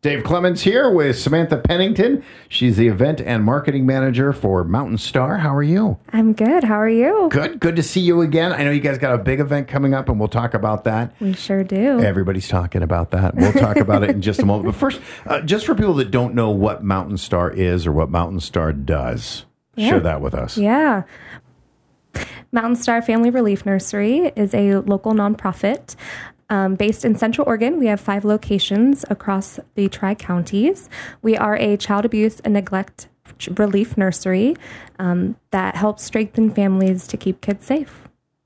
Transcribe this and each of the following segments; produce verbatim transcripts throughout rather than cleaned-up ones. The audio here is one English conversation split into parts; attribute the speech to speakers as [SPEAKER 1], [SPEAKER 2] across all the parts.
[SPEAKER 1] Dave Clemens here with Samantha Pennington. She's the event and marketing manager for Mountain Star. How are you?
[SPEAKER 2] I'm good. How are you?
[SPEAKER 1] Good. Good to see you again. I know you guys got a big event coming up, and we'll talk about that.
[SPEAKER 2] We sure do.
[SPEAKER 1] Everybody's talking about that. We'll talk about it in just a moment. But first, uh, just for people that don't know what Mountain Star is or what Mountain Star does,
[SPEAKER 2] Yeah.
[SPEAKER 1] share that with us.
[SPEAKER 2] Yeah. Mountain Star Family Relief Nursery is a local nonprofit um, based in Central Oregon. We have five locations across the Tri-Counties. We are a child abuse and neglect relief nursery um, that helps strengthen families to keep kids safe.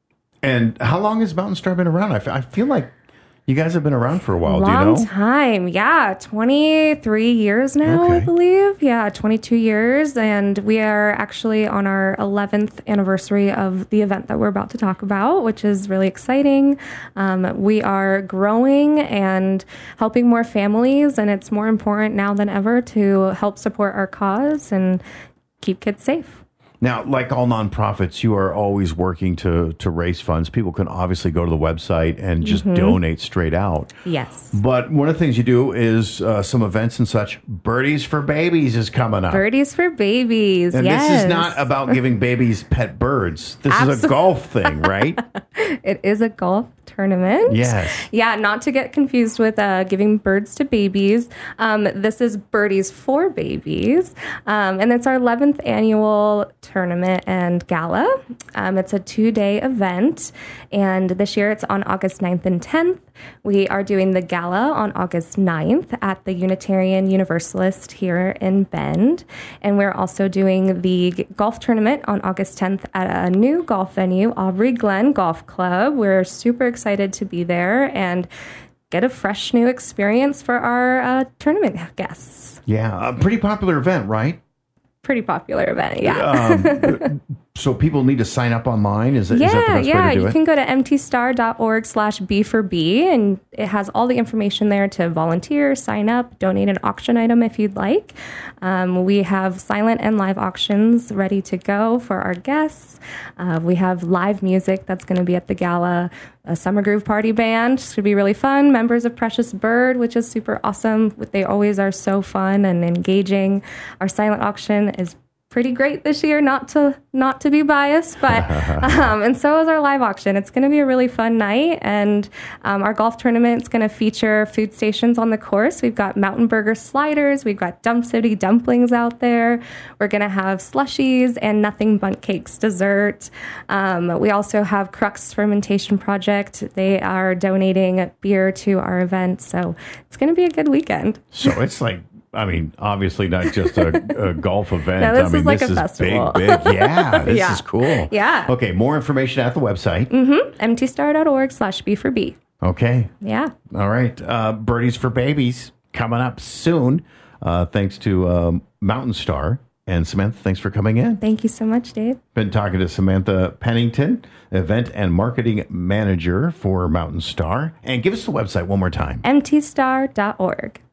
[SPEAKER 1] And how long has Mountain Star been around? I, f- I feel like you guys have been around for a while.
[SPEAKER 2] Long
[SPEAKER 1] Do you know?
[SPEAKER 2] time. Yeah. twenty-three years now,
[SPEAKER 1] Okay.
[SPEAKER 2] I believe. Yeah. twenty-two years. And we are actually on our eleventh anniversary of the event that we're about to talk about, which is really exciting. Um, we are growing and helping more families. And it's more important now than ever to help support our cause and keep kids safe.
[SPEAKER 1] Now, like all nonprofits, you are always working to to raise funds. People can obviously go to the website and just
[SPEAKER 2] Mm-hmm.
[SPEAKER 1] donate straight out.
[SPEAKER 2] Yes.
[SPEAKER 1] But one of the things you do is uh, some events and such. Birdies for Babies is coming up.
[SPEAKER 2] Birdies for babies.
[SPEAKER 1] and
[SPEAKER 2] yes.
[SPEAKER 1] this is not about giving babies pet birds. This is a
[SPEAKER 2] Absol-
[SPEAKER 1] golf thing, right?
[SPEAKER 2] It is a golf tournament.
[SPEAKER 1] Yes.
[SPEAKER 2] Yeah, not to get confused with uh, giving birds to babies. Um, this is Birdies for Babies. Um, and it's our eleventh annual tournament and gala. Um, it's a two-day event. And this year it's on August ninth and tenth. We are doing the gala on August ninth at the Unitarian Universalist here in Bend. And we're also doing the g- golf tournament on August tenth at a new golf venue, Aubrey Glen Golf Club. We're super excited to be there and get a fresh new experience for our uh, tournament guests.
[SPEAKER 1] Yeah, a pretty popular event, right?
[SPEAKER 2] Pretty popular event, yeah.
[SPEAKER 1] Um, so people need to sign up online? Is, that- is that the
[SPEAKER 2] Yeah,
[SPEAKER 1] best
[SPEAKER 2] yeah.
[SPEAKER 1] way to do
[SPEAKER 2] You
[SPEAKER 1] it?
[SPEAKER 2] can go to mtstar.org slash B for B, and it has all the information there to volunteer, sign up, donate an auction item if you'd like. Um, we have silent and live auctions ready to go for our guests. Uh, we have live music that's going to be at the gala, a Summer Groove Party band. Should be really fun. Members of Precious Bird, which is super awesome. They always are so fun and engaging. Our silent auction is pretty great this year, not to not to be biased, but um, and so is our live auction. It's going to be a really fun night, and um, our golf tournament is going to feature food stations on the course. We've got Mountain Burger sliders, we've got Dump City dumplings out there. We're going to have slushies and Nothing Bundt Cakes dessert. Um, we also have Crux Fermentation Project. They are donating beer to our event, so it's going to be a good weekend.
[SPEAKER 1] So it's like, I mean, obviously not just a, a golf event.
[SPEAKER 2] No, this
[SPEAKER 1] I mean,
[SPEAKER 2] is like
[SPEAKER 1] this
[SPEAKER 2] a
[SPEAKER 1] is
[SPEAKER 2] festival.
[SPEAKER 1] big, big. Yeah, this
[SPEAKER 2] Yeah.
[SPEAKER 1] is cool.
[SPEAKER 2] Yeah.
[SPEAKER 1] Okay, more information at the website.
[SPEAKER 2] mtstar.org slash B for B.
[SPEAKER 1] Okay.
[SPEAKER 2] Yeah.
[SPEAKER 1] All right. Uh, Birdies for Babies coming up soon. Uh, thanks to um, Mountain Star. And Samantha, thanks for coming in.
[SPEAKER 2] Thank you so much, Dave.
[SPEAKER 1] Been talking to Samantha Pennington, event and marketing manager for Mountain Star. And give us the website one more time.
[SPEAKER 2] mtstar dot org.